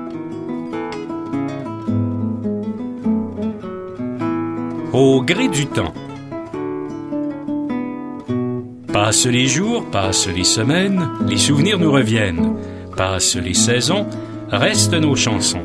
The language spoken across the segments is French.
Au gré du temps. Passent les jours, passent les semaines, les souvenirs nous reviennent. Passent les saisons, restent nos chansons.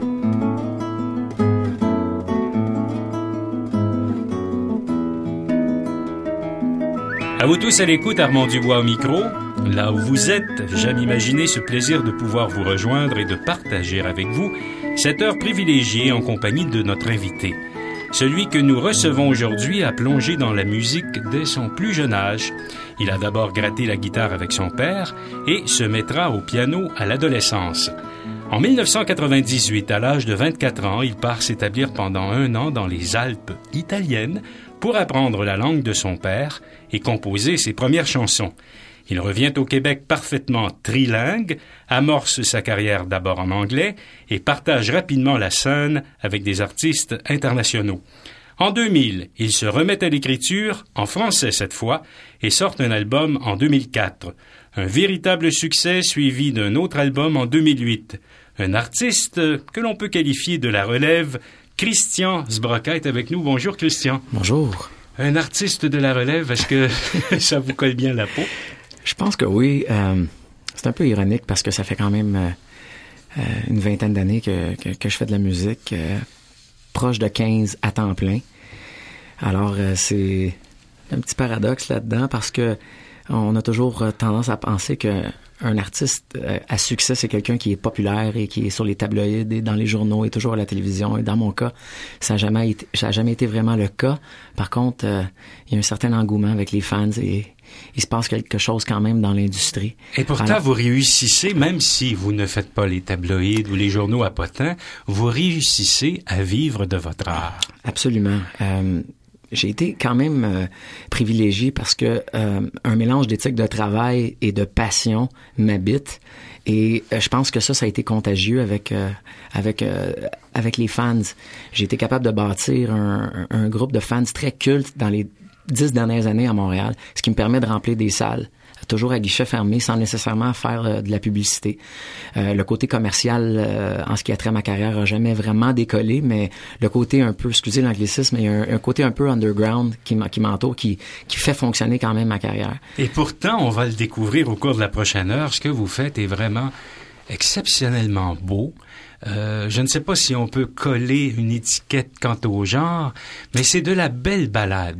À vous tous à l'écoute, Armand Dubois au micro. Là où vous êtes, j'aime imaginer ce plaisir de pouvoir vous rejoindre et de partager avec vous cette heure privilégiée en compagnie de notre invité. Celui que nous recevons aujourd'hui a plongé dans la musique dès son plus jeune âge. Il a d'abord gratté la guitare avec son père et se mettra au piano à l'adolescence. En 1998, à l'âge de 24 ans, il part s'établir pendant 1 an dans les Alpes italiennes pour apprendre la langue de son père et composer ses premières chansons. Il revient au Québec parfaitement trilingue, amorce sa carrière d'abord en anglais et partage rapidement la scène avec des artistes internationaux. En 2000, il se remet à l'écriture, en français cette fois, et sort un album en 2004. Un véritable succès suivi d'un autre album en 2008. Un artiste que l'on peut qualifier de la relève, Christian Sbrocka est avec nous. Bonjour Christian. Bonjour. Un artiste de la relève, est-ce que ça vous colle bien la peau? Je pense que oui. C'est un peu ironique parce que ça fait quand même une vingtaine d'années que je fais de la musique, proche de 15 à temps plein. Alors, c'est un petit paradoxe là-dedans parce que on a toujours tendance à penser que un artiste à succès, c'est quelqu'un qui est populaire et qui est sur les tabloïds et dans les journaux et toujours à la télévision. Et dans mon cas, ça n'a jamais été vraiment le cas. Par contre, il y a un certain engouement avec les fans et il se passe quelque chose quand même dans l'industrie. Et pourtant, alors, vous réussissez, même si vous ne faites pas les tabloïds ou les journaux à potins, vous réussissez à vivre de votre art. Absolument. J'ai été quand même privilégié parce que un mélange d'éthique de travail et de passion m'habite. Et je pense que ça a été contagieux avec les fans. J'ai été capable de bâtir un groupe de fans très culte dans les 10 dernières années à Montréal, ce qui me permet de remplir des salles, toujours à guichet fermé, sans nécessairement faire de la publicité. Le côté commercial, en ce qui a trait à ma carrière, a jamais vraiment décollé, mais le côté un peu, excusez l'anglicisme, il y a un côté un peu underground qui m'entoure, qui fait fonctionner quand même ma carrière. Et pourtant, on va le découvrir au cours de la prochaine heure, ce que vous faites est vraiment exceptionnellement beau. Je ne sais pas si on peut coller une étiquette quant au genre, mais c'est de la belle ballade.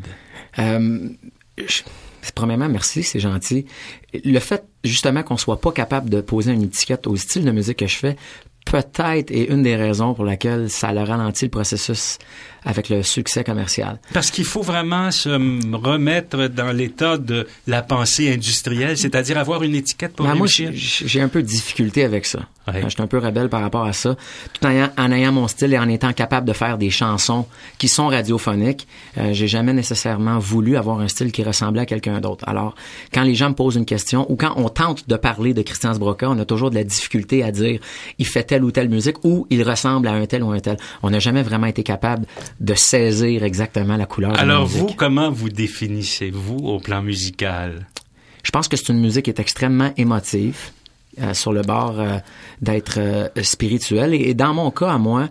Premièrement, merci, c'est gentil. Le fait, justement, qu'on soit pas capable de poser une étiquette au style de musique que je fais, peut-être est une des raisons pour laquelle ça a ralenti le processus avec le succès commercial. Parce qu'il faut vraiment se remettre dans l'état de la pensée industrielle, c'est-à-dire avoir une étiquette pour réussir. Moi, j'ai un peu de difficulté avec ça. Ouais. Je suis un peu rebelle par rapport à ça. Tout en ayant mon style et en étant capable de faire des chansons qui sont radiophoniques, j'ai jamais nécessairement voulu avoir un style qui ressemblait à quelqu'un d'autre. Alors, quand les gens me posent une question ou quand on tente de parler de Christian Sbrocka, on a toujours de la difficulté à dire il fait telle ou telle musique ou il ressemble à un tel ou un tel. On n'a jamais vraiment été capable de saisir exactement la couleur de la musique. Alors vous, comment vous définissez-vous au plan musical? Je pense que c'est une musique qui est extrêmement émotive, sur le bord d'être spirituelle. Et dans mon cas, à moi,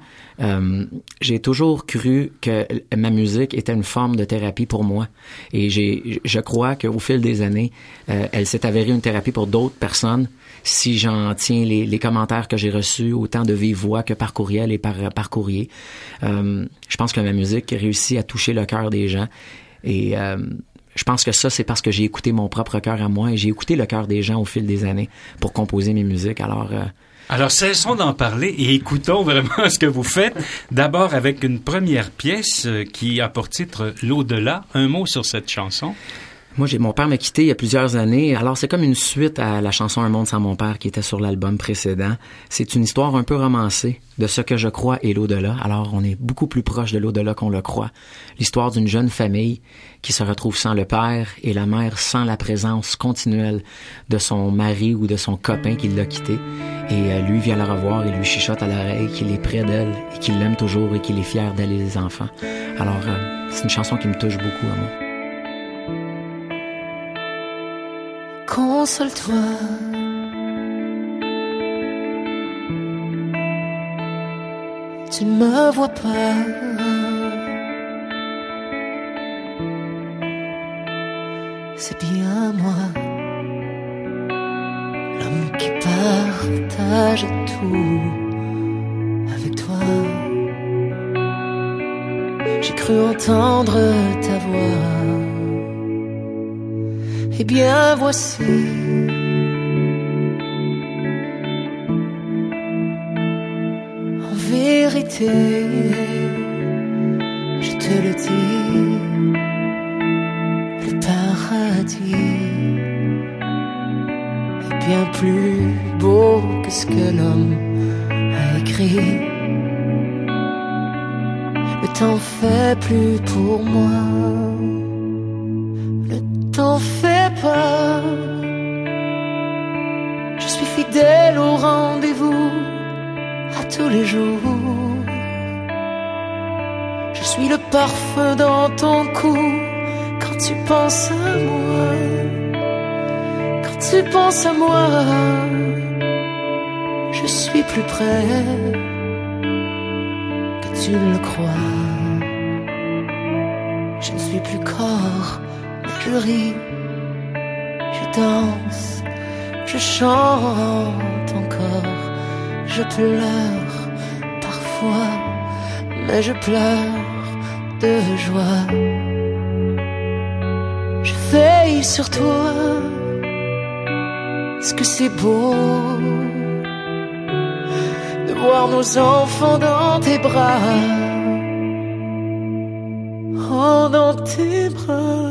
j'ai toujours cru que ma musique était une forme de thérapie pour moi. Et je crois qu'au fil des années, elle s'est avérée une thérapie pour d'autres personnes. Si j'en tiens les commentaires que j'ai reçus, autant de vive voix que par courriel et par courrier, je pense que ma musique réussit à toucher le cœur des gens. Et je pense que ça, c'est parce que j'ai écouté mon propre cœur à moi et j'ai écouté le cœur des gens au fil des années pour composer mes musiques. Alors, cessons d'en parler et écoutons vraiment ce que vous faites. D'abord avec une première pièce qui a pour titre « L'au-delà ». Un mot sur cette chanson. Moi, mon père m'a quitté il y a plusieurs années. Alors, c'est comme une suite à la chanson « Un monde sans mon père » qui était sur l'album précédent. C'est une histoire un peu romancée de ce que je crois est l'au-delà. Alors, on est beaucoup plus proche de l'au-delà qu'on le croit. L'histoire d'une jeune famille qui se retrouve sans le père et la mère sans la présence continuelle de son mari ou de son copain qui l'a quitté. Et lui vient la revoir et lui chuchote à l'oreille qu'il est près d'elle et qu'il l'aime toujours et qu'il est fier d'elle et des enfants. Alors, c'est une chanson qui me touche beaucoup à moi. Console-toi, tu ne me vois pas. C'est bien moi, l'homme qui partage tout avec toi. J'ai cru entendre ta voix. Eh bien voici, en vérité, je te le dis, le paradis est bien plus beau que ce que l'homme a écrit. Le temps fait plus pour moi, le temps fait pas. Je suis fidèle au rendez-vous, à tous les jours. Je suis le parfum dans ton cou, quand tu penses à moi. Quand tu penses à moi, je suis plus près que tu le crois. Je ne suis plus corps, mais je ris, je danse, je chante encore. Je pleure parfois, mais je pleure de joie. Je veille sur toi, est-ce que c'est beau de voir nos enfants dans tes bras? Oh, dans tes bras.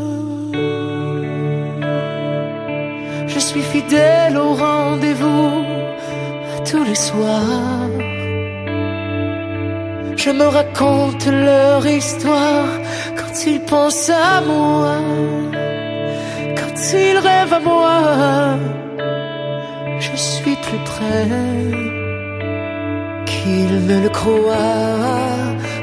Je suis fidèle au rendez-vous, à tous les soirs. Je me raconte leur histoire quand ils pensent à moi, quand ils rêvent à moi. Je suis plus près qu'ils ne le croient.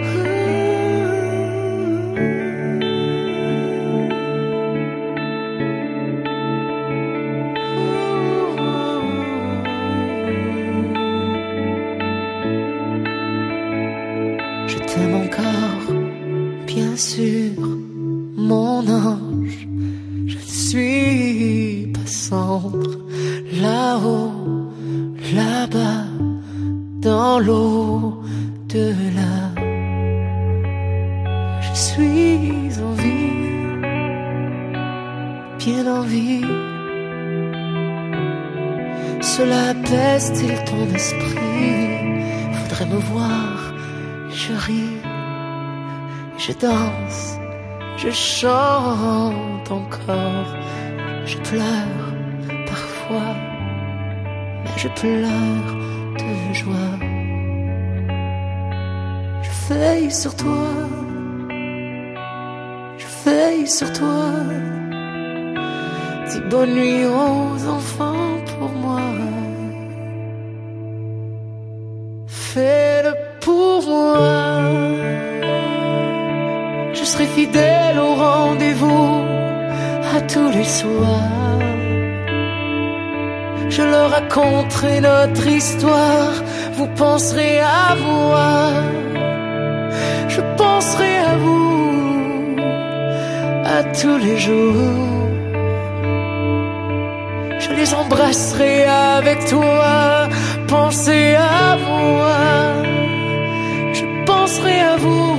Je t'aime encore, bien sûr, mon ange. Je ne suis pas sombre, là-haut, là-bas, dans l'au-delà. Je suis en vie, bien en vie. Cela apaise-t-il ton esprit? Faudrait me voir. Je ris, je danse, je chante encore. Je pleure parfois, mais je pleure de joie. Je veille sur toi, je veille sur toi. Dis bonne nuit aux enfants pour moi. Fais-le pour moi. Je serai fidèle au rendez-vous, à tous les soirs. Je leur raconterai notre histoire. Vous penserez à moi, je penserai à vous, à tous les jours. Je les embrasserai avec toi. Pensez à moi, je penserai à vous.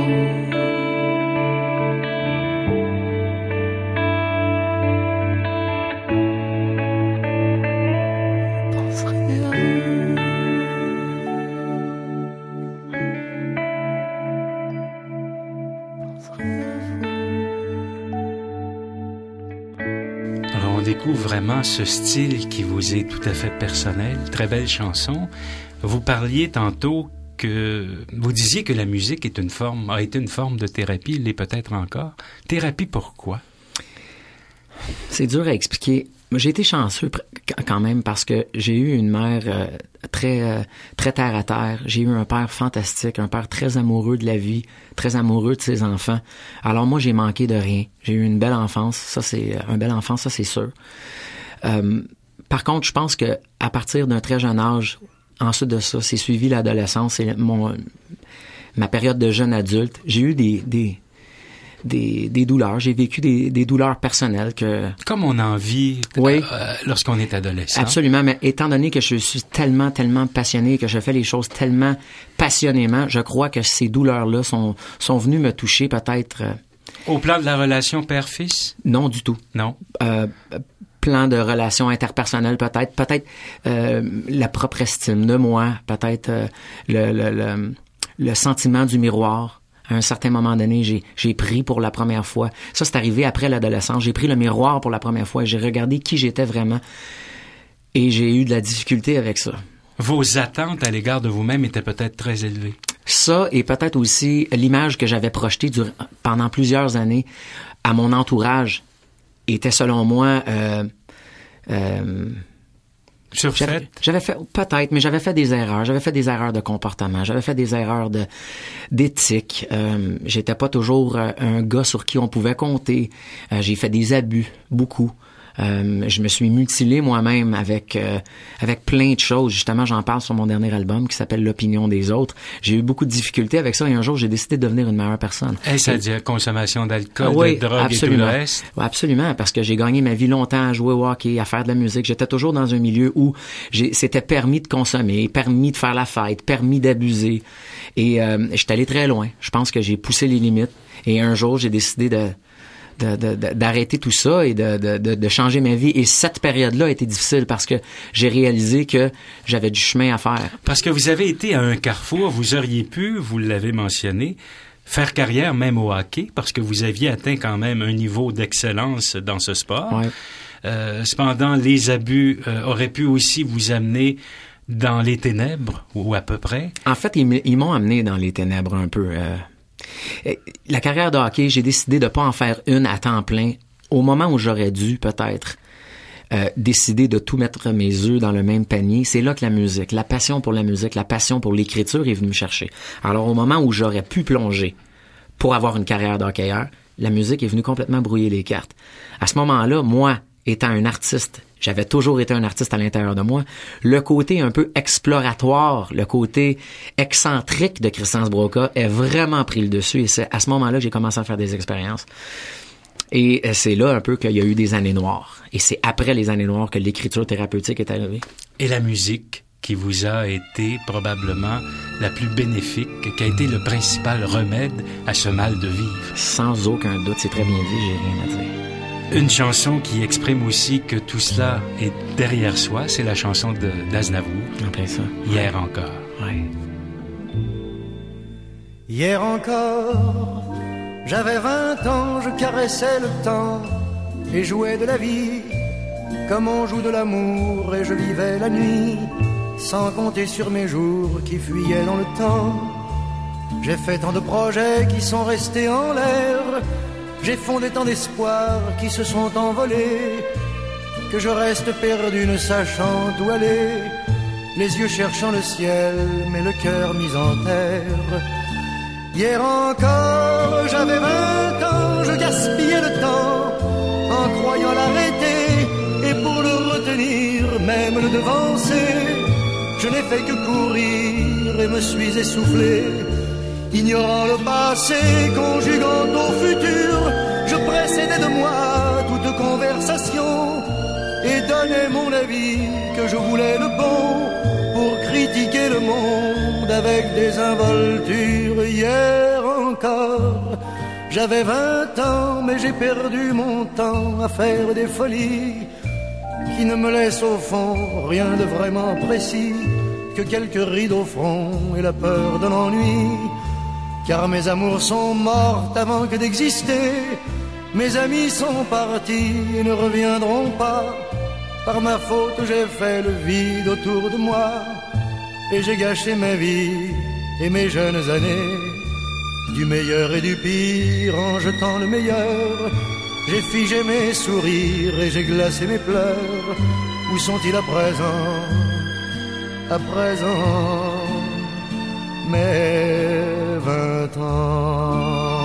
Alors, on découvre vraiment ce style qui vous est tout à fait personnel. Très belle chanson. Vous parliez tantôt que vous disiez que la musique est a été une forme de thérapie, il l'est peut-être encore. Thérapie pourquoi? C'est dur à expliquer. J'ai été chanceux quand même parce que j'ai eu une mère très terre à terre. J'ai eu un père fantastique, un père très amoureux de la vie, très amoureux de ses enfants. Alors moi, j'ai manqué de rien. J'ai eu une belle enfance, ça c'est sûr. Par contre, je pense que à partir d'un très jeune âge, Ensuite de ça, c'est suivi l'adolescence et ma période de jeune adulte. J'ai eu des douleurs. J'ai vécu des douleurs personnelles que... Comme on en vit oui, lorsqu'on est adolescent. Absolument, mais étant donné que je suis tellement passionné, que je fais les choses tellement passionnément, je crois que ces douleurs-là sont venues me toucher peut-être... Au plan de la relation père-fils? Non, du tout. Non? Plan de relations interpersonnelles peut-être la propre estime de moi, peut-être le sentiment du miroir. À un certain moment donné, j'ai pris pour la première fois. Ça, c'est arrivé après l'adolescence. J'ai pris le miroir pour la première fois et j'ai regardé qui j'étais vraiment. Et j'ai eu de la difficulté avec ça. Vos attentes à l'égard de vous-même étaient peut-être très élevées. Ça, et peut-être aussi l'image que j'avais projetée pendant plusieurs années à mon entourage était, selon moi... Surfaite? J'avais fait, peut-être, mais j'avais fait des erreurs. J'avais fait des erreurs de comportement. J'avais fait des erreurs d'éthique. J'étais pas toujours un gars sur qui on pouvait compter. J'ai fait des abus, beaucoup. Je me suis mutilé moi-même avec plein de choses. Justement, j'en parle sur mon dernier album qui s'appelle L'opinion des autres. J'ai eu beaucoup de difficultés avec ça et un jour, j'ai décidé de devenir une meilleure personne. C'est-à-dire consommation d'alcool, oui, de drogue absolument. Et tout le reste? Oui, absolument, parce que j'ai gagné ma vie longtemps à jouer au hockey, à faire de la musique. J'étais toujours dans un milieu où c'était permis de consommer, permis de faire la fête, permis d'abuser. Et j'étais allé très loin. Je pense que j'ai poussé les limites. Et un jour, j'ai décidé d'arrêter tout ça et de changer ma vie. Et cette période-là a été difficile parce que j'ai réalisé que j'avais du chemin à faire. Parce que vous avez été à un carrefour, vous auriez pu, vous l'avez mentionné, faire carrière même au hockey parce que vous aviez atteint quand même un niveau d'excellence dans ce sport. Ouais. Cependant, les abus auraient pu aussi vous amener dans les ténèbres, ou à peu près. En fait, ils m'ont amené dans les ténèbres un peu. La carrière de hockey, j'ai décidé de pas en faire une à temps plein au moment où j'aurais dû peut-être décider de tout mettre mes œufs dans le même panier. C'est là que la passion pour la musique, la passion pour l'écriture est venue me chercher. Alors au moment où j'aurais pu plonger pour avoir une carrière de hockeyeur, la musique est venue complètement brouiller les cartes. À ce moment-là, moi, étant un artiste, j'avais toujours été un artiste à l'intérieur de moi, le côté un peu exploratoire, le côté excentrique de Christian Sbroka est vraiment pris le dessus et c'est à ce moment-là que j'ai commencé à faire des expériences. Et c'est là un peu qu'il y a eu des années noires. Et c'est après les années noires que l'écriture thérapeutique est arrivée. Et la musique qui vous a été probablement la plus bénéfique, qui a été le principal remède à ce mal de vivre. Sans aucun doute, c'est très bien dit, j'ai rien à dire. Une chanson qui exprime aussi que tout cela est derrière soi, c'est la chanson d'Aznavour. Après ça. Hier encore. Ouais. Hier encore, j'avais 20 ans, je caressais le temps et jouais de la vie comme on joue de l'amour et je vivais la nuit sans compter sur mes jours qui fuyaient dans le temps. J'ai fait tant de projets qui sont restés en l'air. J'ai fondé tant d'espoirs qui se sont envolés que je reste perdu ne sachant où aller, les yeux cherchant le ciel mais le cœur mis en terre. Hier encore j'avais 20 ans, je gaspillais le temps en croyant l'arrêter et pour le retenir, même le devancer, je n'ai fait que courir et me suis essoufflé. Ignorant le passé, conjuguant au futur, je précédais de moi toute conversation et donnais mon avis que je voulais le bon pour critiquer le monde avec des involtures. Hier encore, j'avais 20 ans, mais j'ai perdu mon temps à faire des folies qui ne me laissent au fond rien de vraiment précis que quelques rides au front et la peur de l'ennui. Car mes amours sont mortes avant que d'exister. Mes amis sont partis et ne reviendront pas. Par ma faute j'ai fait le vide autour de moi et j'ai gâché ma vie et mes jeunes années. Du meilleur et du pire en jetant le meilleur, j'ai figé mes sourires et j'ai glacé mes pleurs. Où sont-ils à présent? À présent mes 20 ans.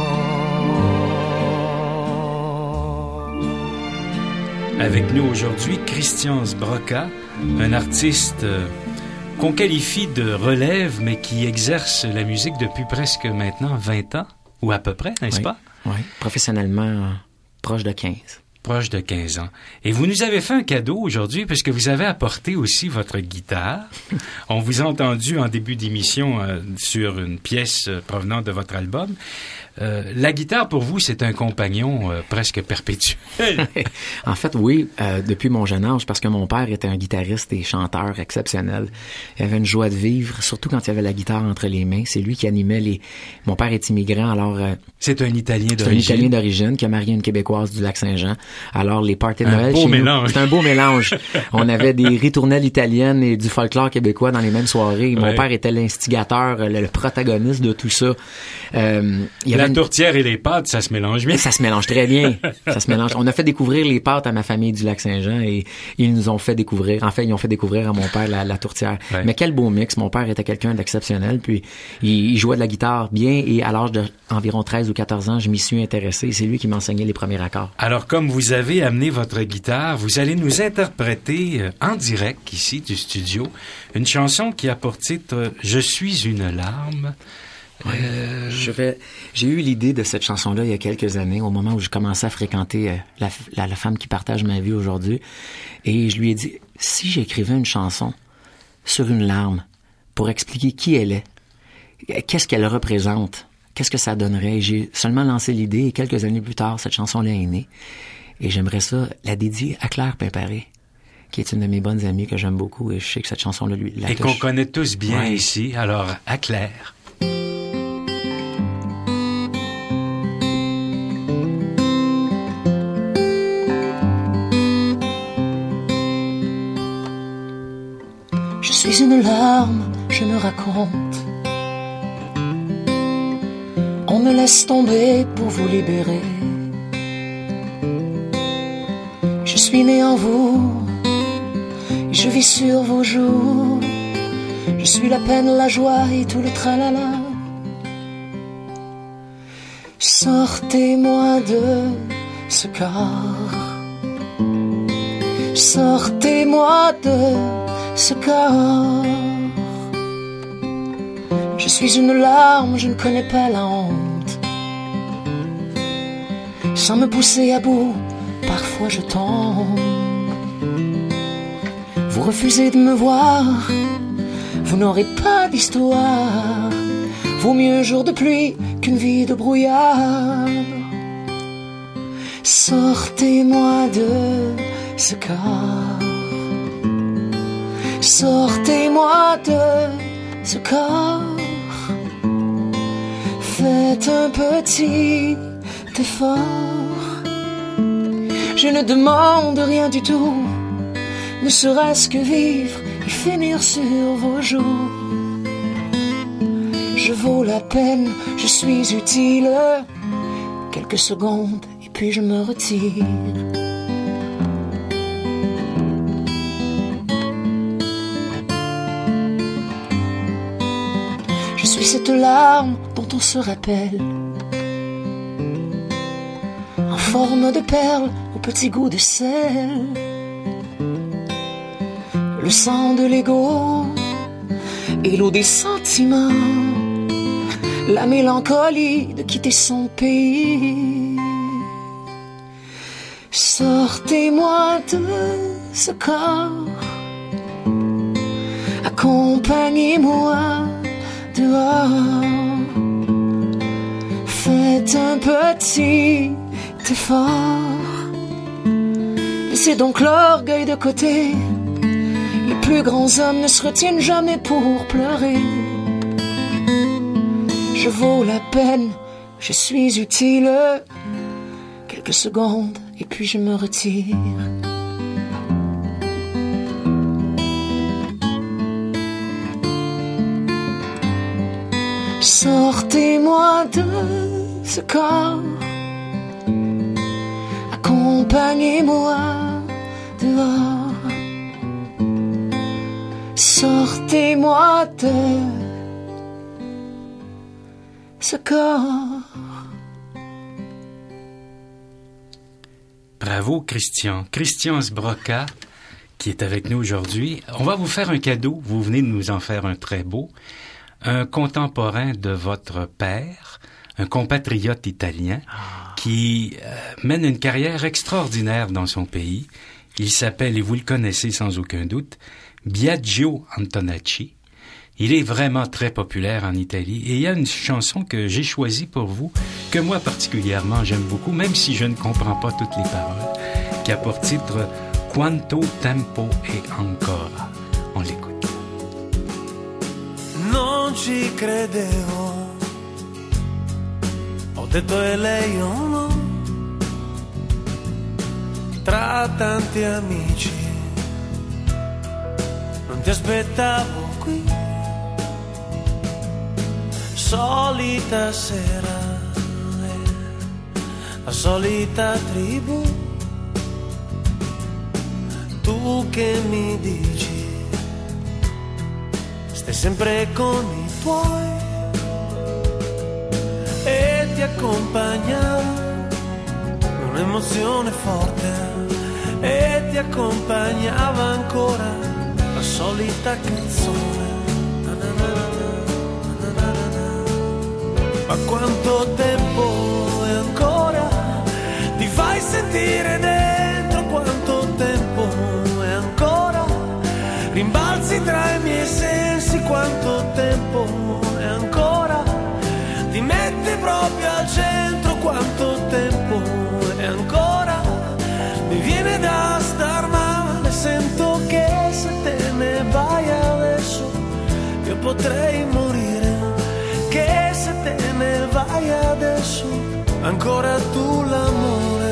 Avec nous aujourd'hui, Christian Sbroka, un artiste qu'on qualifie de relève, mais qui exerce la musique depuis presque maintenant 20 ans, ou à peu près, n'est-ce pas? Oui, professionnellement, proche de 15. Proche de 15 ans. Et vous nous avez fait un cadeau aujourd'hui puisque vous avez apporté aussi votre guitare. On vous a entendu en début d'émission sur une pièce provenant de votre album. La guitare, pour vous, c'est un compagnon presque perpétuel. En fait, oui, depuis mon jeune âge, parce que mon père était un guitariste et chanteur exceptionnel. Il avait une joie de vivre, surtout quand il avait la guitare entre les mains. C'est lui qui animait les... Mon père est immigrant, alors... C'est un Italien d'origine. C'est un Italien d'origine qui a marié une Québécoise du Lac-Saint-Jean. Alors, les parties de Noël... Un beau mélange. C'est un beau mélange. On avait des ritournelles italiennes et du folklore québécois dans les mêmes soirées. Mon père était l'instigateur, le protagoniste de tout ça. La tourtière et les pâtes, ça se mélange bien. Ça se mélange très bien. Ça se mélange. On a fait découvrir les pâtes à ma famille du Lac-Saint-Jean et ils nous ont fait découvrir, en fait, ils ont fait découvrir à mon père la tourtière. Ouais. Mais quel beau mix. Mon père était quelqu'un d'exceptionnel, puis il jouait de la guitare bien et à l'âge d'environ 13 ou 14 ans, je m'y suis intéressé. C'est lui qui m'enseignait les premiers accords. Alors, comme vous avez amené votre guitare, vous allez nous interpréter en direct ici du studio une chanson qui a pour titre « Je suis une larme ». J'ai eu l'idée de cette chanson-là il y a quelques années, au moment où je commençais à fréquenter la femme qui partage ma vie aujourd'hui. Et je lui ai dit, si j'écrivais une chanson sur une larme pour expliquer qui elle est, qu'est-ce qu'elle représente, qu'est-ce que ça donnerait. J'ai seulement lancé l'idée et quelques années plus tard, cette chanson-là est née. Et j'aimerais ça la dédier à Claire Pimparé, qui est une de mes bonnes amies que j'aime beaucoup et je sais que cette chanson-là lui la touche. Et qu'on connaît tous bien ici. Alors, à Claire. Je suis une larme, je me raconte. On me laisse tomber pour vous libérer. Je suis né en vous, je vis sur vos joues. Je suis la peine, la joie et tout le tralala. Sortez-moi de ce corps. Sortez-moi de ce corps. Je suis une larme, je ne connais pas la honte. Sans me pousser à bout, parfois je tombe. Vous refusez de me voir, vous n'aurez pas d'histoire. Vaut mieux un jour de pluie qu'une vie de brouillard. Sortez-moi de ce corps. Sortez-moi de ce corps. Faites un petit effort. Je ne demande rien du tout, ne serait-ce que vivre et finir sur vos joues. Je vaux la peine, je suis utile. Quelques secondes et puis je me retire. Je suis cette larme dont on se rappelle, en forme de perle au petit goût de sel. Le sang de l'ego et l'eau des sentiments, la mélancolie de quitter son pays. Sortez-moi de ce corps, accompagnez-moi dehors. Faites un petit effort. Laissez donc l'orgueil de côté. Les plus grands hommes ne se retiennent jamais pour pleurer. Je vaux la peine, je suis utile. Quelques secondes et puis je me retire. Sortez-moi de ce corps, accompagnez-moi dehors. Sortez-moi de ce corps. Bravo, Christian. Christian Sbroca, qui est avec nous aujourd'hui. On va vous faire un cadeau. Vous venez de nous en faire un très beau. Un contemporain de votre père, un compatriote italien qui mène une carrière extraordinaire dans son pays. Il s'appelle, et vous le connaissez sans aucun doute, Biagio Antonacci. Il est vraiment très populaire en Italie et il y a une chanson que j'ai choisie pour vous, que moi particulièrement j'aime beaucoup, même si je ne comprends pas toutes les paroles, qui a pour titre « Quanto tempo e ancora ». On l'écoute. Non ci credevo, ho detto e lei o no, tra tanti amici, non ti aspettavo qui, solita sera, la solita tribù, tu che mi dici, stai sempre con i tuoi e ti accompagnavo un'emozione forte e ti accompagnava ancora la solita canzone. Ma quanto tempo è ancora? Ti fai sentire dentro, quanto tempo è ancora? Rimbalzi tra i miei sensi, quanto tempo è ancora? Ti metti proprio al centro, quanto tempo è ancora? Mi viene da star male, sento che se te ne vai adesso io potrei morire, che se te ne vai adesso ancora tu l'amore.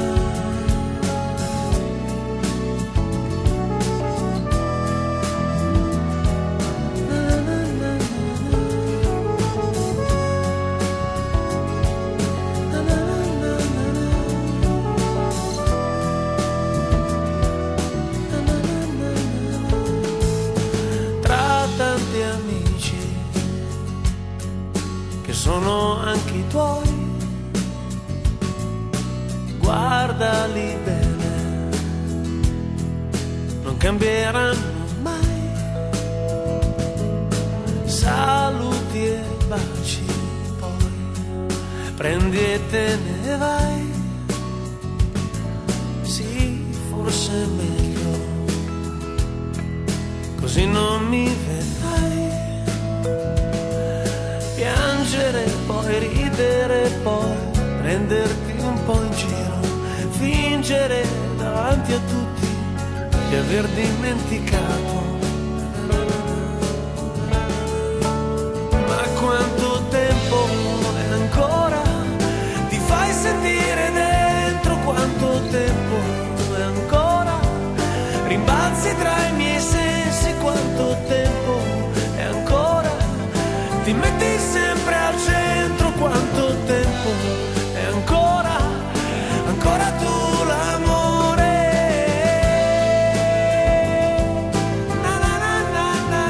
Sono anche i tuoi, guardali bene, non cambieranno mai, saluti e baci, poi prendi e te ne vai, sì, forse è meglio, così non mi vedrai. Piangere, poi ridere, poi prenderti un po' in giro, fingere davanti a tutti di aver dimenticato. Ma quanto tempo è ancora? Ti fai sentire dentro, quanto tempo è ancora? Rimbalzi tra i miei sensi, quanto tempo è ancora? Ti metti sempre al centro, quanto tempo è ancora, ancora tu l'amore. Na na na na na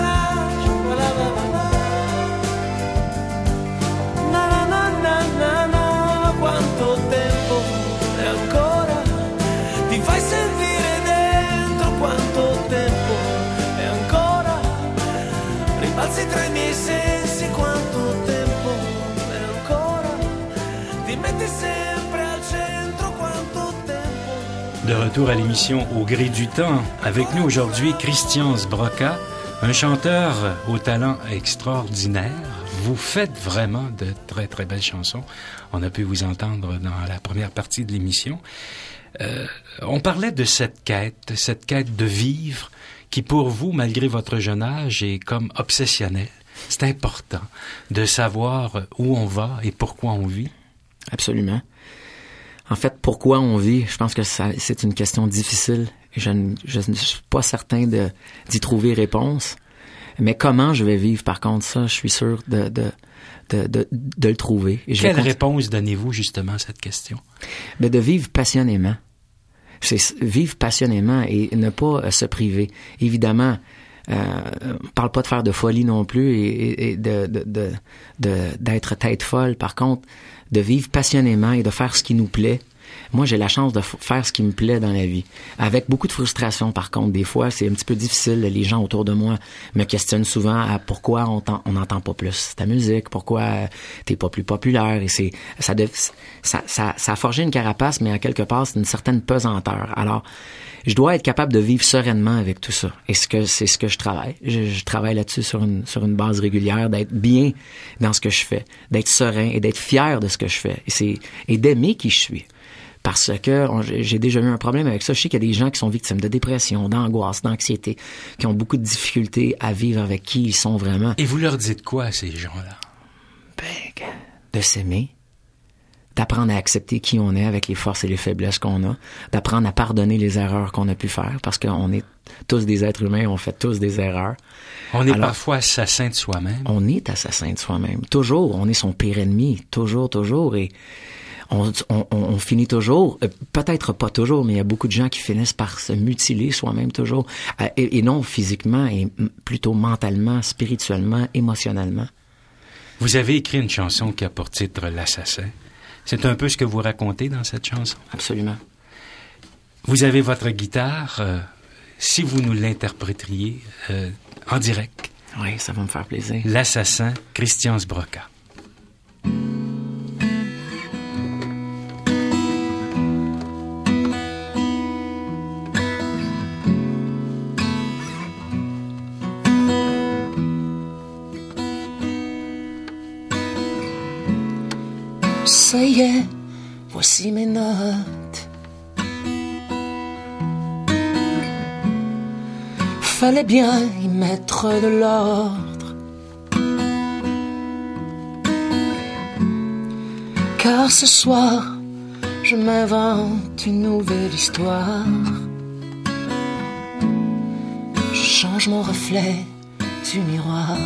na na na na na, quanto tempo è ancora? Ti fai sentire dentro, quanto tempo è ancora? Rimbalzi tra i miei sensi, quanto tempo è ancora? Ti metti sempre al centro, quanto tempo. De retour à l'émission Au gré du temps, avec nous aujourd'hui Christian Sbrocca, un chanteur au talent extraordinaire. Vous faites vraiment de très très belles chansons. On a pu vous entendre dans la première partie de l'émission. On parlait de cette quête de vivre, qui pour vous, malgré votre jeune âge, est comme obsessionnelle. C'est important de savoir où on va et pourquoi on vit. Absolument. En fait, pourquoi on vit, je pense que c'est une question difficile. Je ne suis pas certain d'y trouver réponse. Mais comment je vais vivre, par contre, ça, je suis sûr de le trouver. Et quelle réponse donnez-vous justement à cette question? Mais de vivre passionnément. C'est vivre passionnément et ne pas se priver. Évidemment, on parle pas de faire de folie non plus et d'être tête folle. Par contre, de vivre passionnément et de faire ce qui nous plaît, Moi, j'ai la chance de faire ce qui me plaît dans la vie. Avec beaucoup de frustration, par contre. Des fois, c'est un petit peu difficile. Les gens autour de moi me questionnent souvent à pourquoi on n'entend pas plus ta musique, pourquoi t'es pas plus populaire. Et ça a forgé une carapace, mais à quelque part, c'est une certaine pesanteur. Alors, je dois être capable de vivre sereinement avec tout ça. Et c'est ce que je travaille. Je travaille là-dessus sur une base régulière, d'être bien dans ce que je fais, d'être serein et d'être fier de ce que je fais. Et d'aimer qui je suis. Parce que j'ai déjà eu un problème avec ça. Je sais qu'il y a des gens qui sont victimes de dépression, d'angoisse, d'anxiété, qui ont beaucoup de difficultés à vivre avec qui ils sont vraiment. Et vous leur dites quoi à ces gens-là? Ben, de s'aimer. D'apprendre à accepter qui on est avec les forces et les faiblesses qu'on a, d'apprendre à pardonner les erreurs qu'on a pu faire, parce qu'on est tous des êtres humains, on fait tous des erreurs. On est parfois assassin de soi-même. On est assassin de soi-même. Toujours, on est son pire ennemi. Toujours. Et on finit toujours, peut-être pas toujours, mais il y a beaucoup de gens qui finissent par se mutiler soi-même toujours, et non physiquement, et plutôt mentalement, spirituellement, émotionnellement. Vous avez écrit une chanson qui a pour titre « L'assassin ». C'est un peu ce que vous racontez dans cette chanson. Absolument. Vous avez votre guitare. Si vous nous l'interpréteriez en direct. Oui, ça va me faire plaisir. L'assassin, Christian Sbrocka. Ça y est, voici mes notes. Fallait bien y mettre de l'ordre. Car ce soir, je m'invente une nouvelle histoire. Je change mon reflet du miroir.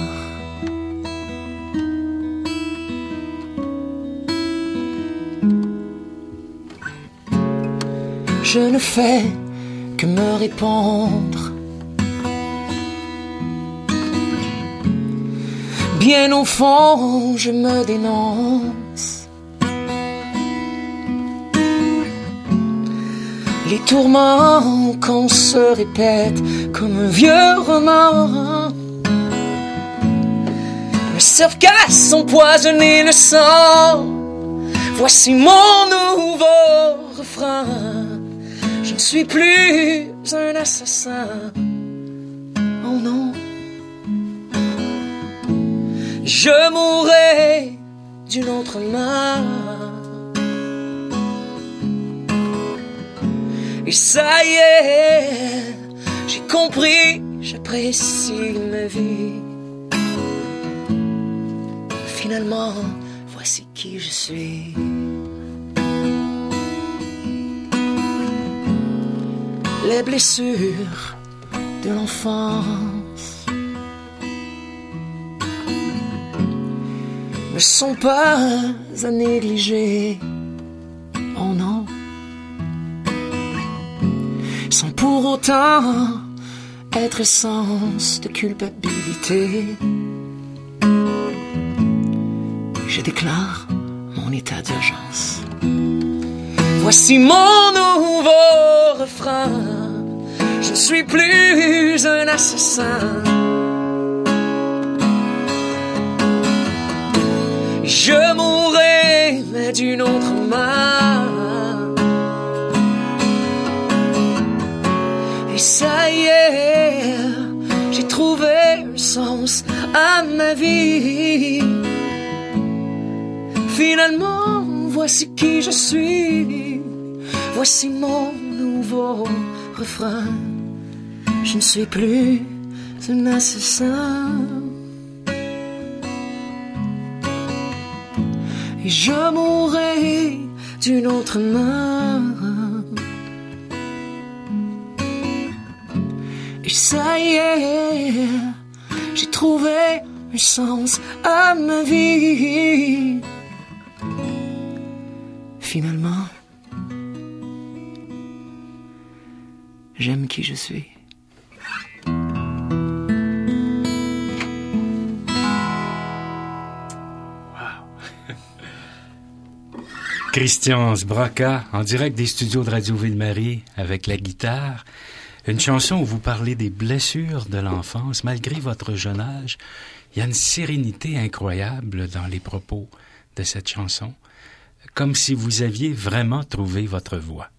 Je ne fais que me répondre. Bien au fond, je me dénonce. Les tourments qu'on se répète comme un vieux roman ne servent qu'à s'empoisonner le sang. Voici mon nouveau refrain. Je ne suis plus un assassin. Oh non. Je mourrai d'une autre main. Et ça y est, j'ai compris, j'apprécie ma vie. Finalement, voici qui je suis. Les blessures de l'enfance ne sont pas à négliger. Oh non. Sans pour autant être essence de culpabilité. Je déclare mon état d'urgence. Voici mon nouveau refrain. Je ne suis plus un assassin. Je mourrai, mais d'une autre main. Et ça y est, j'ai trouvé un sens à ma vie. Finalement, voici qui je suis. Voici mon nouveau refrain. Je ne suis plus un assassin. Et je mourrai d'une autre main. Et ça y est, j'ai trouvé un sens à ma vie. Finalement, j'aime qui je suis. Christian Sbrocka, en direct des studios de Radio Ville-Marie, avec la guitare. Une chanson où vous parlez des blessures de l'enfance. Malgré votre jeune âge, il y a une sérénité incroyable dans les propos de cette chanson. Comme si vous aviez vraiment trouvé votre voix.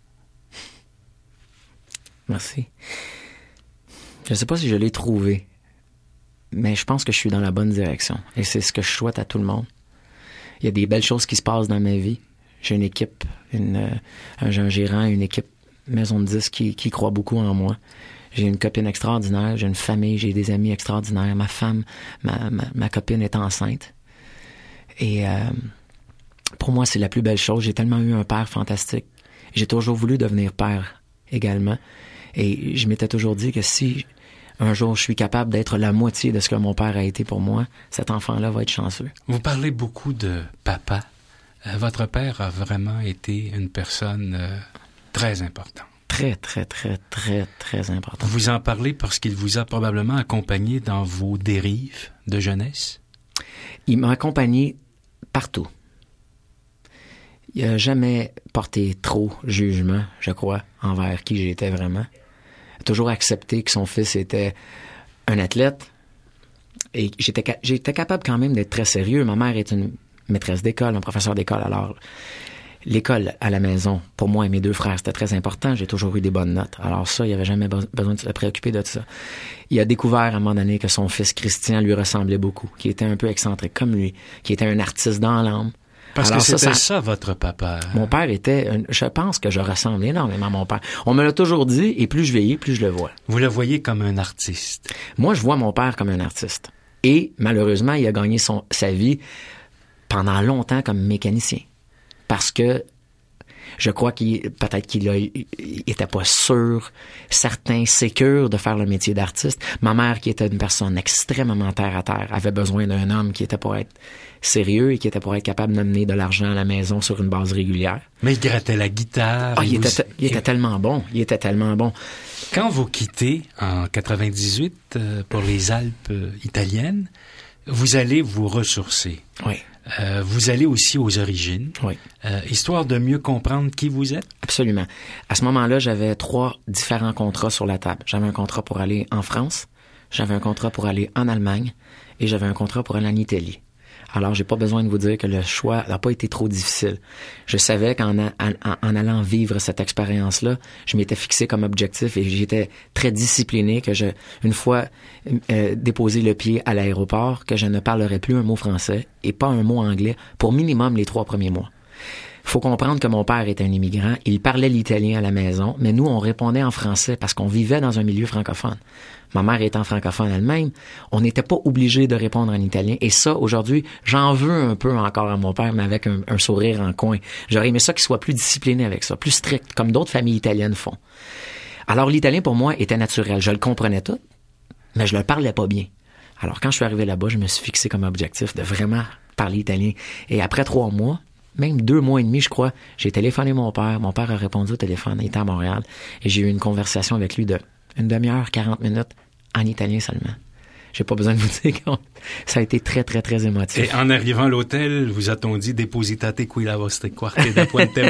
Merci. Je ne sais pas si je l'ai trouvé, mais je pense que je suis dans la bonne direction. Et c'est ce que je souhaite à tout le monde. Il y a des belles choses qui se passent dans ma vie. J'ai une équipe, un gérant, une équipe maison de disques qui croit beaucoup en moi. J'ai une copine extraordinaire, j'ai une famille, j'ai des amis extraordinaires. Ma femme, ma copine est enceinte. Et pour moi, c'est la plus belle chose. J'ai tellement eu un père fantastique. J'ai toujours voulu devenir père également. Et je m'étais toujours dit que si un jour je suis capable d'être la moitié de ce que mon père a été pour moi, cet enfant-là va être chanceux. Vous parlez beaucoup de papa. Votre père a vraiment été une personne très importante. Très, très, très, très, très important. Vous en parlez parce qu'il vous a probablement accompagné dans vos dérives de jeunesse? Il m'a accompagné partout. Il n'a jamais porté trop jugement, je crois, envers qui j'étais vraiment. Il a toujours accepté que son fils était un athlète. Et j'étais capable quand même d'être très sérieux. Ma mère est une maîtresse d'école, un professeur d'école. Alors, l'école à la maison, pour moi et mes deux frères, c'était très important. J'ai toujours eu des bonnes notes. Alors ça, il n'y avait jamais besoin de se préoccuper de ça. Il a découvert à un moment donné que son fils Christian lui ressemblait beaucoup, qui était un peu excentrique comme lui, qui était un artiste dans l'âme. Parce alors que c'était ça, votre papa. Mon père était... je pense que je ressemble énormément à mon père. On me l'a toujours dit, et plus je vieillis, plus je le vois. Vous le voyez comme un artiste. Moi, je vois mon père comme un artiste. Et malheureusement, il a gagné sa vie pendant longtemps comme mécanicien. Parce que je crois peut-être qu'il était pas certain, sécure de faire le métier d'artiste. Ma mère, qui était une personne extrêmement terre à terre, avait besoin d'un homme qui était pour être sérieux et qui était pour être capable d'amener de l'argent à la maison sur une base régulière. Mais il grattait la guitare. Il était tellement bon. Il était tellement bon. Quand vous quittez en 98 pour les Alpes italiennes, vous allez vous ressourcer. Oui. Vous allez aussi aux origines, oui. Histoire de mieux comprendre qui vous êtes? Absolument. À ce moment-là, j'avais 3 différents contrats sur la table. J'avais un contrat pour aller en France, j'avais un contrat pour aller en Allemagne et j'avais un contrat pour aller en Italie. Alors, j'ai pas besoin de vous dire que le choix n'a pas été trop difficile. Je savais qu'en allant vivre cette expérience-là, je m'étais fixé comme objectif et j'étais très discipliné que une fois déposé le pied à l'aéroport, que je ne parlerais plus un mot français et pas un mot anglais pour minimum les 3 premiers mois. Faut comprendre que mon père était un immigrant. Il parlait l'italien à la maison, mais nous, on répondait en français parce qu'on vivait dans un milieu francophone. Ma mère étant francophone elle-même, on n'était pas obligé de répondre en italien. Et ça, aujourd'hui, j'en veux un peu encore à mon père, mais avec un sourire en coin. J'aurais aimé ça qu'il soit plus discipliné avec ça, plus strict, comme d'autres familles italiennes font. Alors, l'italien, pour moi, était naturel. Je le comprenais tout, mais je le parlais pas bien. Alors, quand je suis arrivé là-bas, je me suis fixé comme objectif de vraiment parler italien. Et après 3 mois, même 2 mois et demi, je crois, j'ai téléphoné mon père. Mon père a répondu au téléphone, il était à Montréal. Et j'ai eu une conversation avec lui de une demi-heure, 40 minutes, en italien seulement. J'ai pas besoin de vous dire que ça a été très, très, très émotif. Et en arrivant à l'hôtel, vous a-t-on dit « Depositate qui la vostra quarte d'appuntamento ».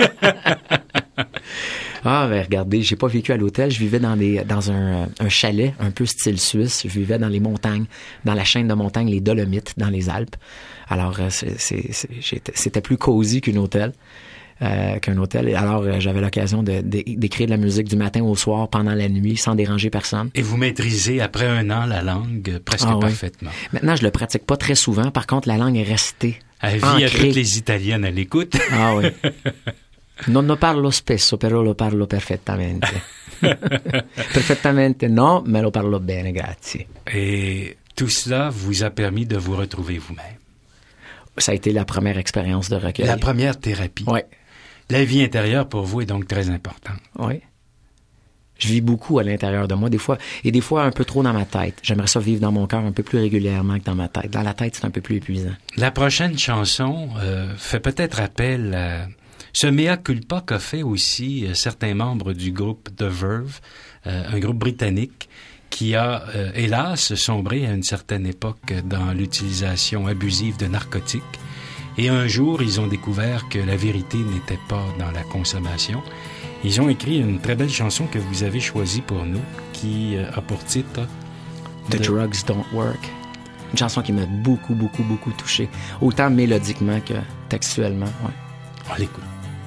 Ah, ben regardez, j'ai pas vécu à l'hôtel. Je vivais dans un chalet un peu style suisse. Je vivais dans les montagnes, dans la chaîne de montagnes, les Dolomites, dans les Alpes. Alors, c'était plus cosy qu'un hôtel. Et alors, j'avais l'occasion d'écrire de la musique du matin au soir, pendant la nuit, sans déranger personne. Et vous maîtrisez, après 1 an, la langue presque parfaitement. Oui. Maintenant, je le pratique pas très souvent. Par contre, la langue est restée ancrée. À toutes les Italiennes à l'écoute. Ah oui. Non lo parlo spesso, però lo parlo perfettamente. Perfettamente no, mais lo parlo bene, grazie. Et tout cela vous a permis de vous retrouver vous-même. Ça a été la première expérience de recueil. La première thérapie. Oui. La vie intérieure, pour vous, est donc très importante. Oui. Je vis beaucoup à l'intérieur de moi, des fois un peu trop dans ma tête. J'aimerais ça vivre dans mon cœur un peu plus régulièrement que dans ma tête. Dans la tête, c'est un peu plus épuisant. La prochaine chanson fait peut-être appel à ce mea culpa qu'a fait aussi certains membres du groupe The Verve, un groupe britannique qui a, hélas, sombré à une certaine époque dans l'utilisation abusive de narcotiques. Et un jour, ils ont découvert que la vérité n'était pas dans la consommation. Ils ont écrit une très belle chanson que vous avez choisie pour nous, qui a pour titre The Drugs Don't Work. Une chanson qui m'a beaucoup touché, autant mélodiquement que textuellement. Ouais. On l'écoute.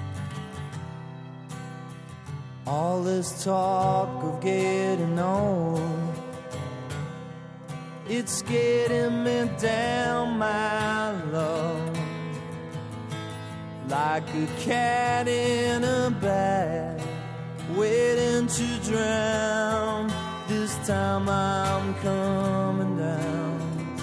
All this talk of getting old, it's getting me down, my love, like a cat in a bag, waiting to drown. This time I'm coming down,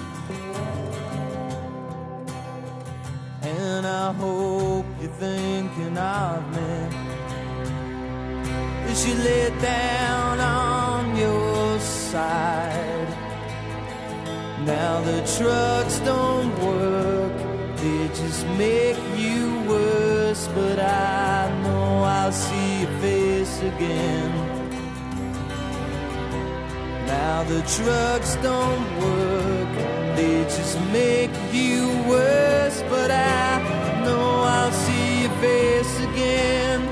and I hope you're thinking of me as you lay down on your side. Now the drugs don't work, they just make you worse, but I know I'll see your face again. Now the drugs don't work, they just make you worse, but I know I'll see your face again.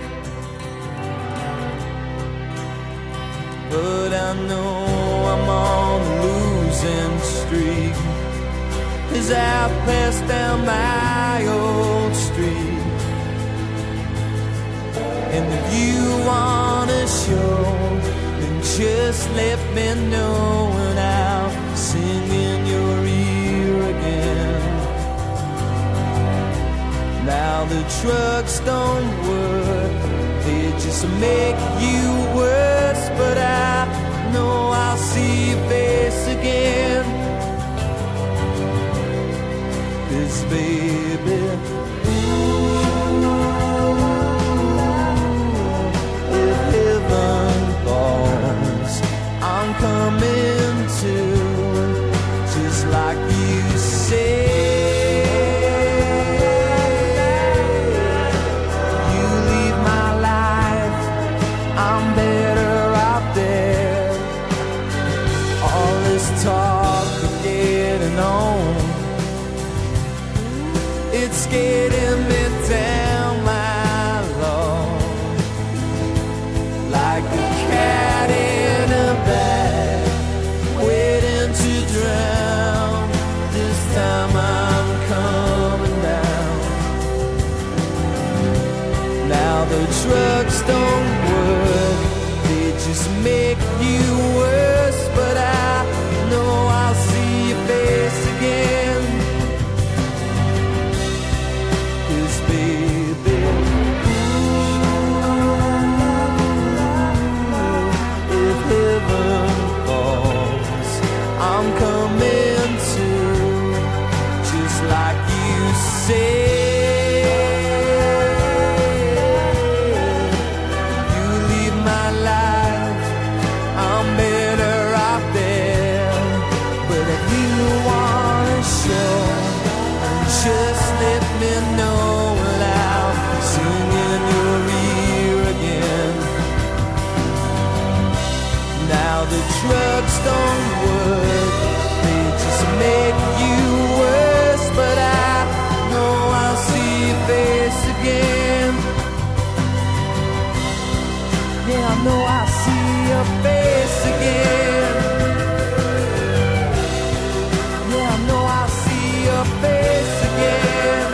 But I know I'm on the losing streak as I pass down my old street. And if you wanna show, then just let me know, and I'll sing in your ear again. Now the drugs don't work, they just make you worse, but I know I'll see your face again. 'Cause baby, if heaven falls, I'm coming to, just like you say. It's getting me down, my love, like a cat in a bag, waiting to drown. This time I'm coming down. Now the drugs don't work, they just make you worse, but I know I'll see your face again. Drugs don't work, they just make you worse, but I know I'll see your face again. Yeah, I know I'll see your face again. Yeah, I know I'll see your face again.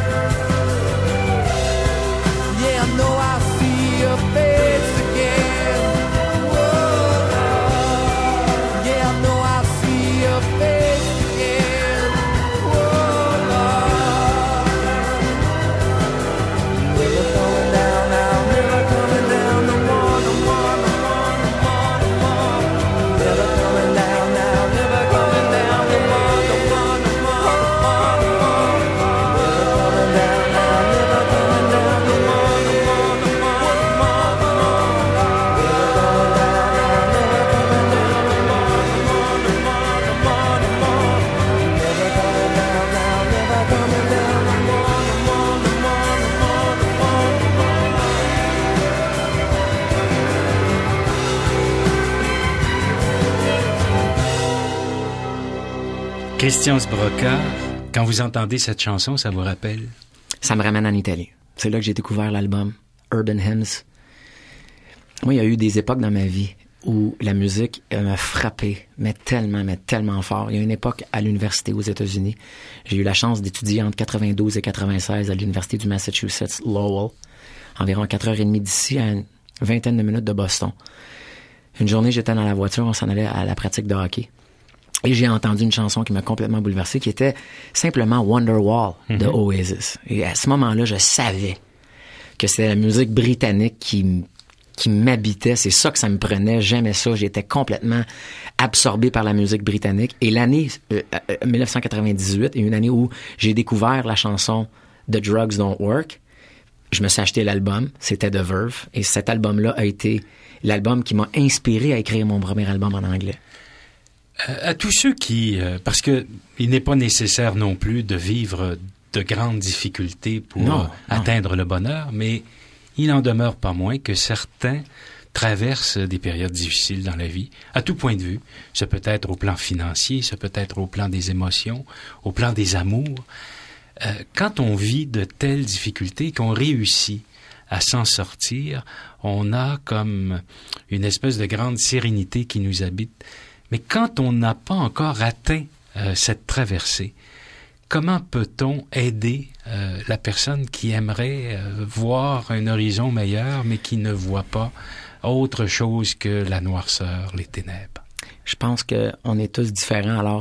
Yeah, I know I'll see your face again. Christian Sbrocka, Quand vous entendez cette chanson, ça vous rappelle? Ça me ramène en Italie. C'est là que j'ai découvert l'album Urban Hymns. Moi, il y a eu des époques dans ma vie où la musique m'a frappé, mais tellement fort. Il y a une époque à l'université aux États-Unis. J'ai eu la chance d'étudier entre 92 et 96 à l'université du Massachusetts, Lowell, environ 4h30 d'ici, à une vingtaine de minutes de Boston. Une journée, j'étais dans la voiture, on s'en allait à la pratique de hockey. Et j'ai entendu une chanson qui m'a complètement bouleversé, qui était simplement Wonderwall de Oasis. Et à ce moment-là, je savais que c'était la musique britannique qui m'habitait, c'est ça que ça me prenait, j'aimais ça, j'étais complètement absorbé par la musique britannique. Et l'année 1998 est une année où j'ai découvert la chanson The Drugs Don't Work. Je me suis acheté l'album, c'était The Verve, et cet album-là a été l'album qui m'a inspiré à écrire mon premier album en anglais. À tous ceux qui... parce que il n'est pas nécessaire non plus de vivre de grandes difficultés pour atteindre le bonheur, mais il n'en demeure pas moins que certains traversent des périodes difficiles dans la vie, à tout point de vue. Ça peut être au plan financier, ça peut être au plan des émotions, au plan des amours. Quand on vit de telles difficultés, qu'on réussit à s'en sortir, on a comme une espèce de grande sérénité qui nous habite. Mais quand on n'a pas encore atteint cette traversée, comment peut-on aider la personne qui aimerait voir un horizon meilleur, mais qui ne voit pas autre chose que la noirceur, les ténèbres? Je pense qu'on est tous différents. Alors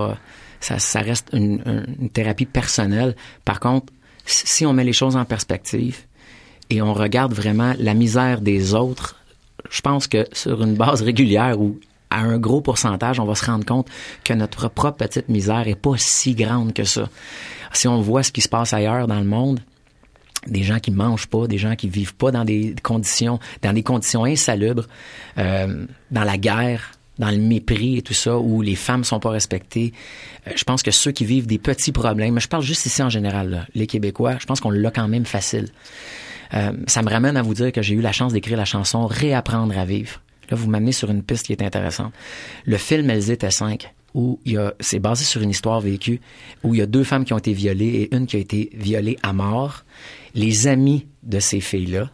ça reste une thérapie personnelle. Par contre, si on met les choses en perspective et on regarde vraiment la misère des autres, je pense que sur une base régulière ou à un gros pourcentage, on va se rendre compte que notre propre petite misère est pas si grande que ça. Si on voit ce qui se passe ailleurs dans le monde, des gens qui mangent pas, des gens qui vivent pas dans des conditions insalubres, dans la guerre, dans le mépris et tout ça, où les femmes sont pas respectées. Je pense que ceux qui vivent des petits problèmes, je parle juste ici en général, là, les Québécois, je pense qu'on l'a quand même facile. Ça me ramène à vous dire que j'ai eu la chance d'écrire la chanson « Réapprendre à vivre ». Là, vous m'amenez sur une piste qui est intéressante. Le film Elles étaient 5, où c'est basé sur une histoire vécue, où il y a 2 femmes qui ont été violées et une qui a été violée à mort. Les amis de ces filles-là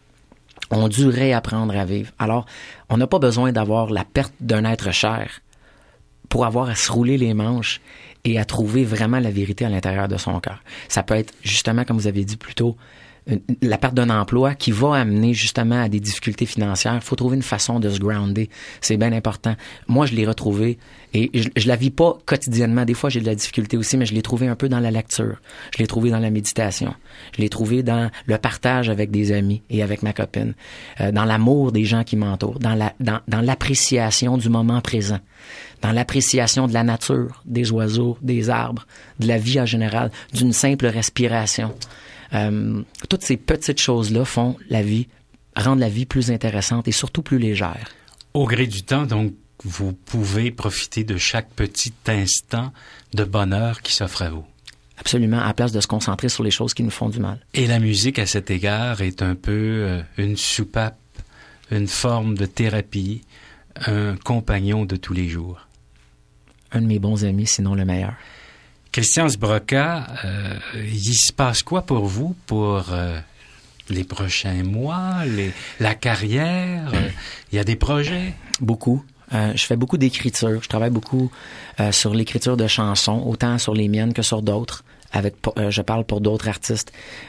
ont dû réapprendre à vivre. Alors, on n'a pas besoin d'avoir la perte d'un être cher pour avoir à se rouler les manches et à trouver vraiment la vérité à l'intérieur de son cœur. Ça peut être, justement, comme vous avez dit plus tôt, la perte d'un emploi qui va amener justement à des difficultés financières. Il faut trouver une façon de se grounder. C'est bien important. Moi, je l'ai retrouvé et je la vis pas quotidiennement. Des fois, j'ai de la difficulté aussi, mais je l'ai trouvé un peu dans la lecture. Je l'ai trouvé dans la méditation. Je l'ai trouvé dans le partage avec des amis et avec ma copine. Dans l'amour des gens qui m'entourent. Dans l'appréciation du moment présent. Dans l'appréciation de la nature, des oiseaux, des arbres, de la vie en général, d'une simple respiration. Toutes ces petites choses-là rendent la vie plus intéressante et surtout plus légère. Au gré du temps, donc, vous pouvez profiter de chaque petit instant de bonheur qui s'offre à vous. Absolument, à la place de se concentrer sur les choses qui nous font du mal. Et la musique, à cet égard, est un peu une soupape, une forme de thérapie, un compagnon de tous les jours. Un de mes bons amis, sinon le meilleur. Christian Sbrocka, il se passe quoi pour vous pour les prochains mois, la carrière? Il y a des projets? Beaucoup. Je fais beaucoup d'écriture. Je travaille beaucoup sur l'écriture de chansons, autant sur les miennes que sur d'autres. Je parle pour d'autres artistes.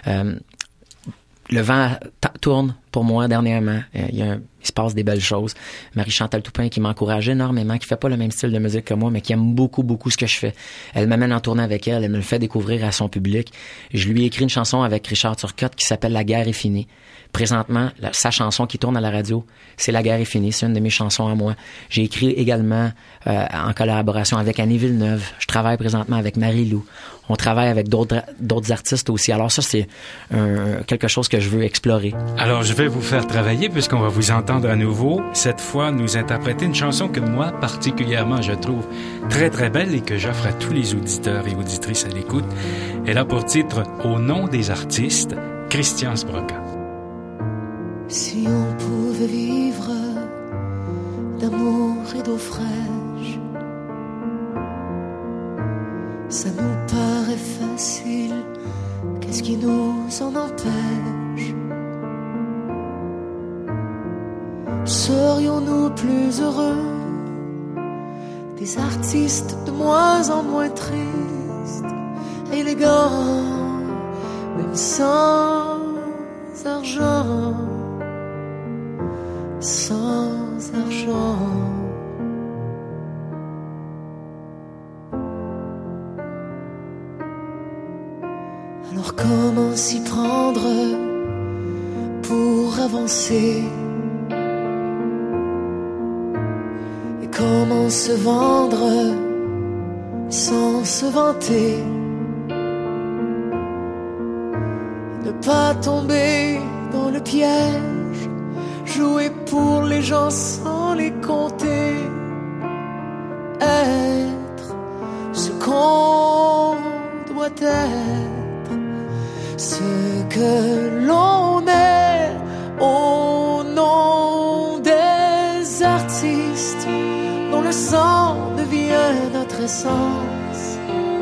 Le vent tourne pour moi dernièrement. Il se passe des belles choses. Marie-Chantal Toupin qui m'encourage énormément, qui fait pas le même style de musique que moi, mais qui aime beaucoup, beaucoup ce que je fais. Elle m'amène en tournée avec elle me le fait découvrir à son public. Je lui ai écrit une chanson avec Richard Turcotte qui s'appelle « La guerre est finie ». Présentement, sa chanson qui tourne à la radio, c'est « La guerre est finie ». C'est une de mes chansons à moi. J'ai écrit également en collaboration avec Annie Villeneuve. Je travaille présentement avec Marie-Lou. On travaille avec d'autres artistes aussi. Alors ça, c'est quelque chose que je veux explorer. Alors, je vais vous faire travailler puisqu'on va vous entendre à nouveau. Cette fois, nous interpréter une chanson que moi, particulièrement, je trouve très, très belle et que j'offre à tous les auditeurs et auditrices à l'écoute. Elle a pour titre « Au nom des artistes », Christian Sbrocka. Si on pouvait vivre d'amour et d'eau fraîche, ça nous paraît serait facile, qu'est-ce qui nous en empêche? Serions-nous plus heureux, des artistes de moins en moins tristes, élégants, même sans argent, sans argent. Alors comment s'y prendre pour avancer? Et comment se vendre sans se vanter? Ne pas tomber dans le piège, jouer pour les gens sans les compter, être ce qu'on doit être, ce que l'on est au nom des artistes dont le sang devient notre essence,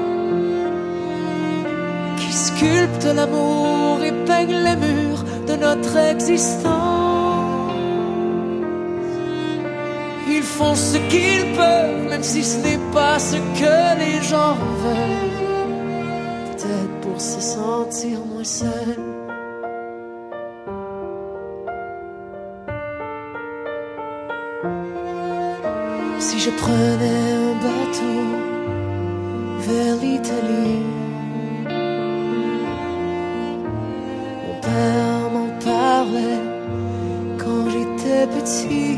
qui sculpte l'amour et peigne les murs de notre existence. Ils font ce qu'ils peuvent, même si ce n'est pas ce que les gens veulent, peut-être pour se sentir moins seul. Si je prenais un bateau vers l'Italie, mon père m'en parlait quand j'étais petit.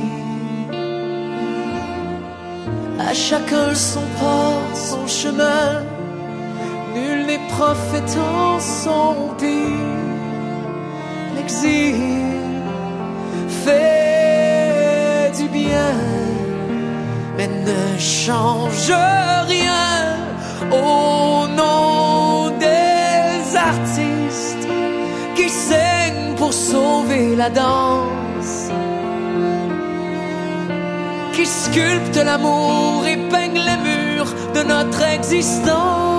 À chacun son port, son chemin, nul n'est prophète en son pays. L'exil fait du bien, mais ne change rien au nom des artistes qui saignent pour sauver la danse, qui sculptent l'amour et peignent les murs de notre existence.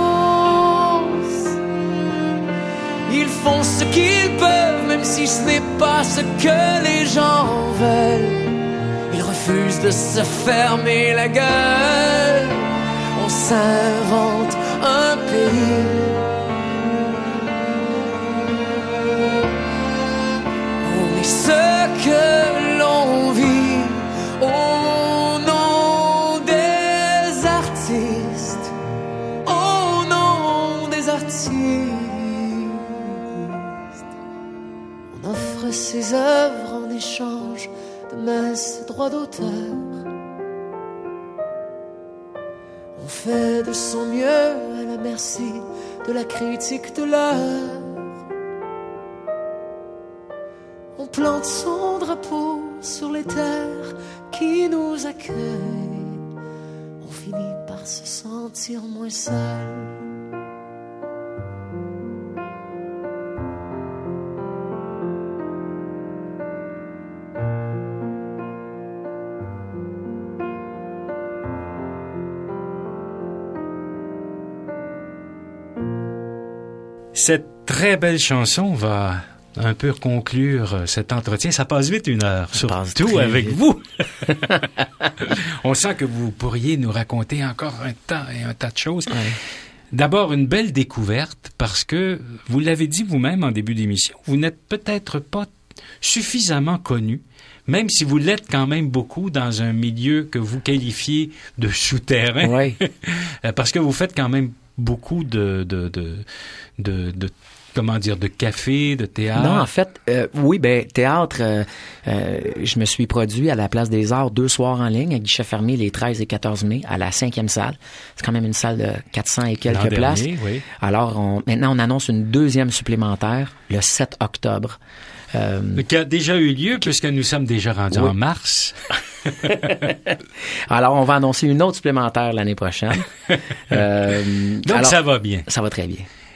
Ils font ce qu'ils peuvent, même si ce n'est pas ce que les gens veulent. Ils refusent de se fermer la gueule. On s'invente un pays. On est ce que l'on vit au nom des artistes, au nom des artistes. On offre ses œuvres en échange de minces droits d'auteur. On fait de son mieux à la merci de la critique de l'heure. On plante son drapeau sur les terres qui nous accueillent. On finit par se sentir moins seul. Cette très belle chanson va un peu conclure cet entretien. Ça passe vite 1 heure, surtout avec vous. On sent que vous pourriez nous raconter encore un tas de choses. Ouais. D'abord, une belle découverte parce que, vous l'avez dit vous-même en début d'émission, vous n'êtes peut-être pas suffisamment connu, même si vous l'êtes quand même beaucoup dans un milieu que vous qualifiez de souterrain. Ouais. Parce que vous faites quand même beaucoup de comment dire, de café, de théâtre? Non, en fait, oui, théâtre, je me suis produit à la Place des Arts 2 soirs en ligne, à guichet fermé les 13 et 14 mai, à la 5e salle. C'est quand même une salle de 400 et quelques places. Oui. Alors, maintenant, on annonce une 2e supplémentaire le 7 octobre. Qui a déjà eu lieu, puisque nous sommes déjà rendus en mars. Alors, on va annoncer une autre supplémentaire l'année prochaine. Donc, alors, ça va bien. Ça va très bien.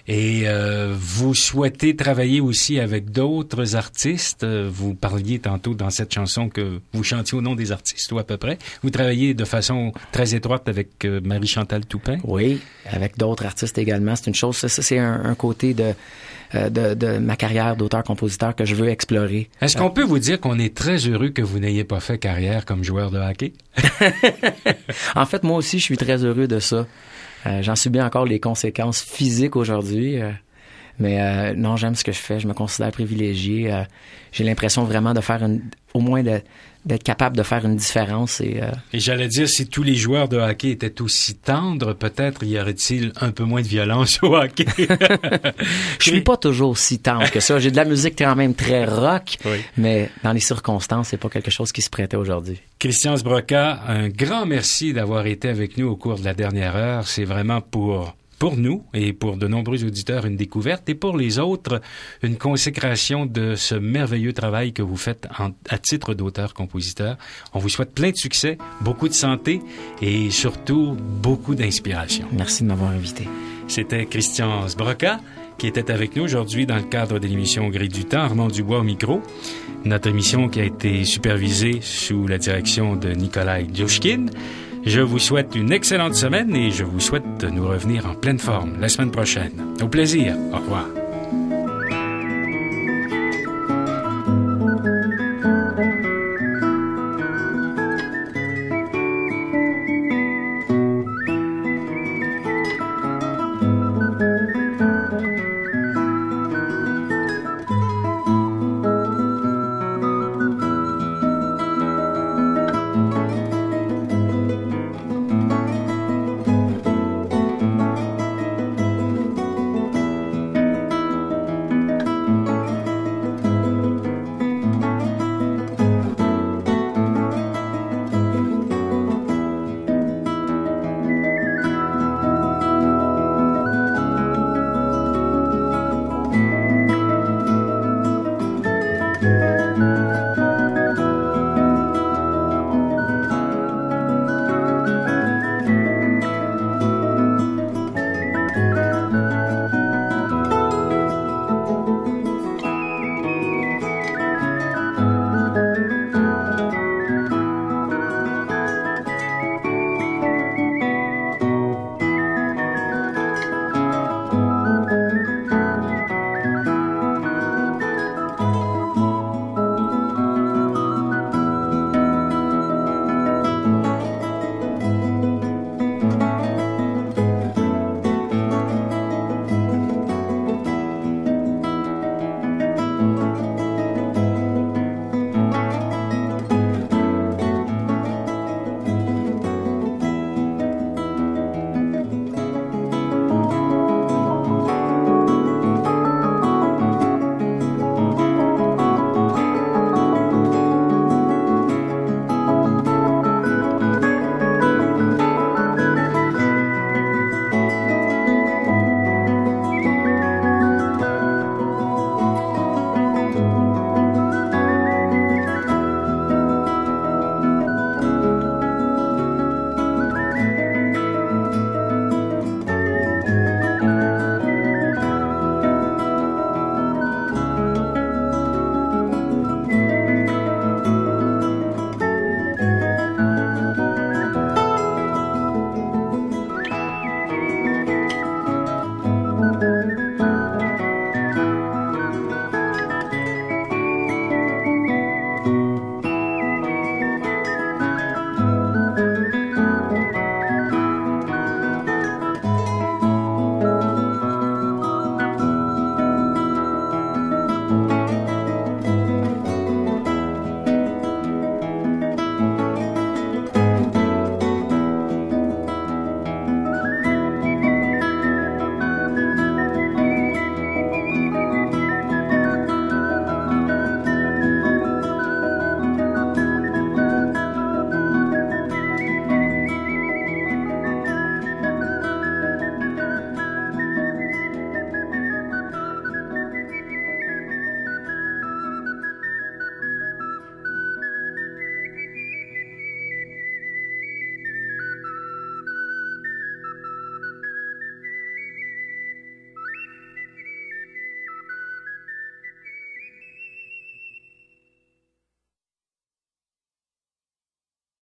Et vous souhaitez travailler aussi avec d'autres artistes. Vous parliez tantôt dans cette chanson que vous chantiez au nom des artistes, ou à peu près. Vous travaillez de façon très étroite avec Marie-Chantal Toupin. Oui, avec d'autres artistes également. C'est une chose, ça c'est un côté de ma carrière d'auteur-compositeur que je veux explorer. Est-ce qu'on peut vous dire qu'on est très heureux que vous n'ayez pas fait carrière comme joueur de hockey? En fait, moi aussi, je suis très heureux de ça. J'en subis encore les conséquences physiques aujourd'hui. Mais non, j'aime ce que je fais. Je me considère privilégié. J'ai l'impression vraiment de faire au moins d'être capable de faire une différence. Et j'allais dire, si tous les joueurs de hockey étaient aussi tendres, peut-être y aurait-il un peu moins de violence au hockey. Je suis pas toujours aussi tendre que ça. J'ai de la musique quand même très rock, oui. Mais dans les circonstances, c'est pas quelque chose qui se prêtait aujourd'hui. Christian Sbrocka, un grand merci d'avoir été avec nous au cours de la dernière heure. C'est vraiment pour nous et pour de nombreux auditeurs une découverte et pour les autres une consécration de ce merveilleux travail que vous faites à titre d'auteur-compositeur. On vous souhaite plein de succès, beaucoup de santé et surtout beaucoup d'inspiration. Merci de m'avoir invité. C'était Christian Sbrocka qui était avec nous aujourd'hui dans le cadre de l'émission Au gré du temps, Armand Dubois au micro. Notre émission qui a été supervisée sous la direction de Nikolai Djushkin. Je vous souhaite une excellente semaine et je vous souhaite de nous revenir en pleine forme la semaine prochaine. Au plaisir. Au revoir.